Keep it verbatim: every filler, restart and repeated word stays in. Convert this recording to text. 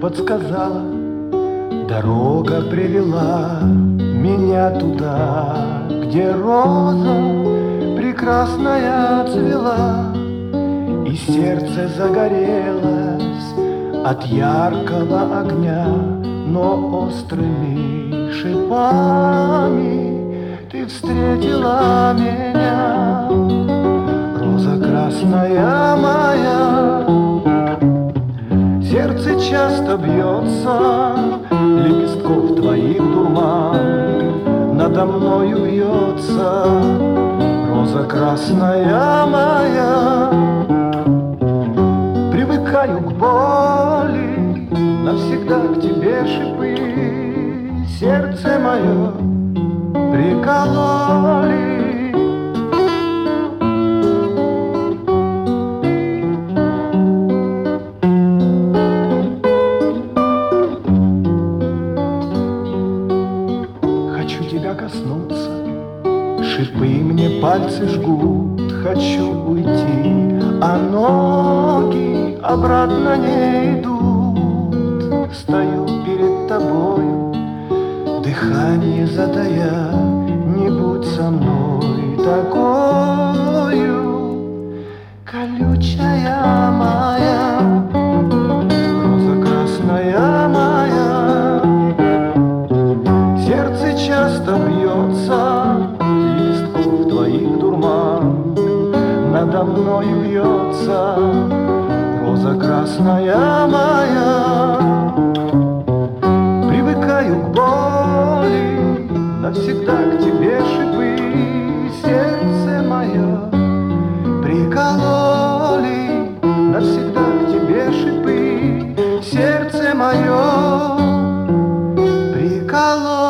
подсказала, дорога привела меня туда, где роза прекрасная цвела, и сердце загорелось от яркого огня, но острыми шипами ты встретила меня, роза красная моя. Сердце часто бьется, лепестков твоих дурман надо мною вьется, роза красная моя. Привыкаю к боли, навсегда к тебе шипы сердце мое прикололи. Хочу тебя коснуться, шипы мне пальцы жгут, хочу уйти, а ноги обратно не идут. Стою перед тобою, дыхание затая, не будь со мной такою, колючая моя, роза красная моя. Сердце часто бьется, лепестков твоих дурман надо мною вьется, роза красная моя. Привыкаю к боли, навсегда к тебе шипы сердце мое прикололи, навсегда к тебе шипы сердце мое прикололи.